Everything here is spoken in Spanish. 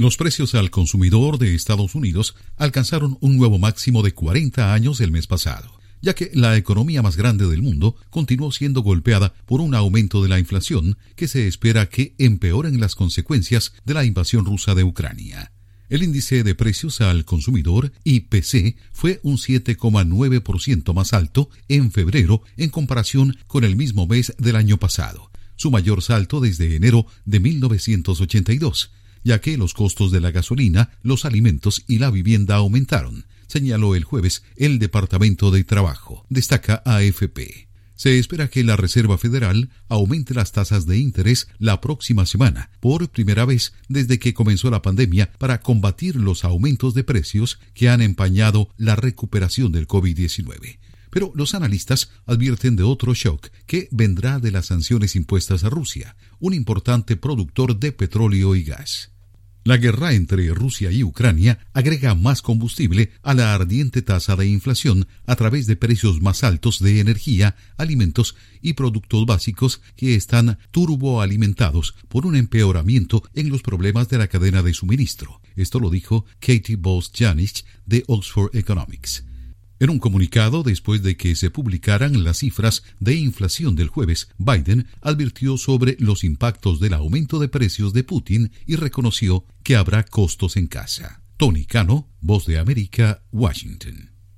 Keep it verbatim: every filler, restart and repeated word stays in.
Los precios al consumidor de Estados Unidos alcanzaron un nuevo máximo de cuarenta años el mes pasado, ya que la economía más grande del mundo continuó siendo golpeada por un aumento de la inflación que se espera que empeoren las consecuencias de la invasión rusa de Ucrania. El índice de precios al consumidor, I P C, fue un siete coma nueve por ciento más alto en febrero en comparación con el mismo mes del año pasado, su mayor salto desde enero de mil novecientos ochenta y dos, ya que los costos de la gasolina, los alimentos y la vivienda aumentaron, señaló el jueves el Departamento de Trabajo, destaca A F P. Se espera que la Reserva Federal aumente las tasas de interés la próxima semana, por primera vez desde que comenzó la pandemia, para combatir los aumentos de precios que han empañado la recuperación del COVID diecinueve. Pero los analistas advierten de otro shock que vendrá de las sanciones impuestas a Rusia, un importante productor de petróleo y gas. La guerra entre Rusia y Ucrania agrega más combustible a la ardiente tasa de inflación a través de precios más altos de energía, alimentos y productos básicos que están turboalimentados por un empeoramiento en los problemas de la cadena de suministro. Esto lo dijo Katie Bos-Janich de Oxford Economics. En un comunicado, después de que se publicaran las cifras de inflación del jueves, Biden advirtió sobre los impactos del aumento de precios de Putin y reconoció que habrá costos en casa. Tony Cano, Voz de América, Washington.